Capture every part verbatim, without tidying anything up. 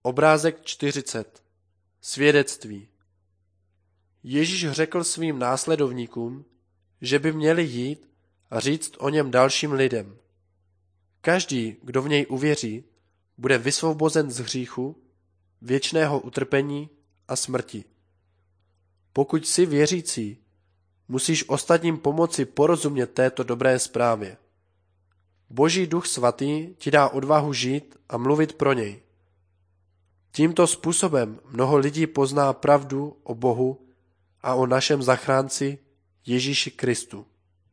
Obrázek čtyřicet. Svědectví. Ježíš řekl svým následovníkům, že by měli jít a říct o něm dalším lidem. Každý, kdo v něj uvěří, bude vysvobozen z hříchu, věčného utrpení a smrti. Pokud jsi věřící, musíš ostatním pomoci porozumět této dobré zprávě. Boží duch svatý ti dá odvahu žít a mluvit pro něj. Tímto způsobem mnoho lidí pozná pravdu o Bohu a o našem zachránci Ježíši Kristu.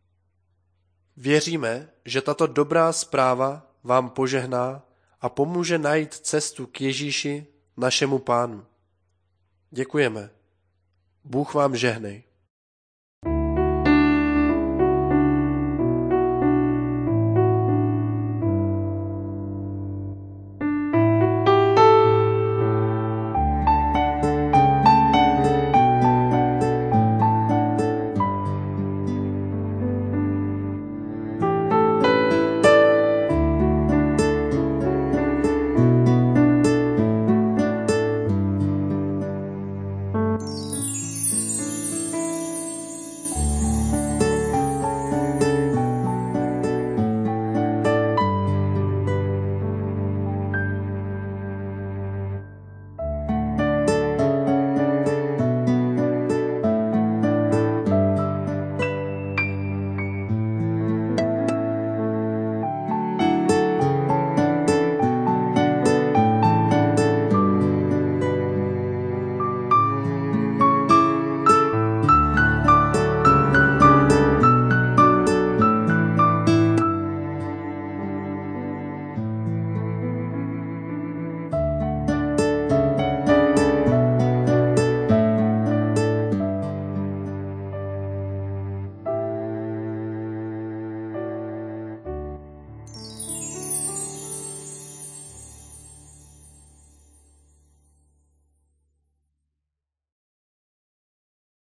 Věříme, že tato dobrá zpráva vám požehná a pomůže najít cestu k Ježíši, našemu Pánu. Děkujeme. Bůh vám žehnej.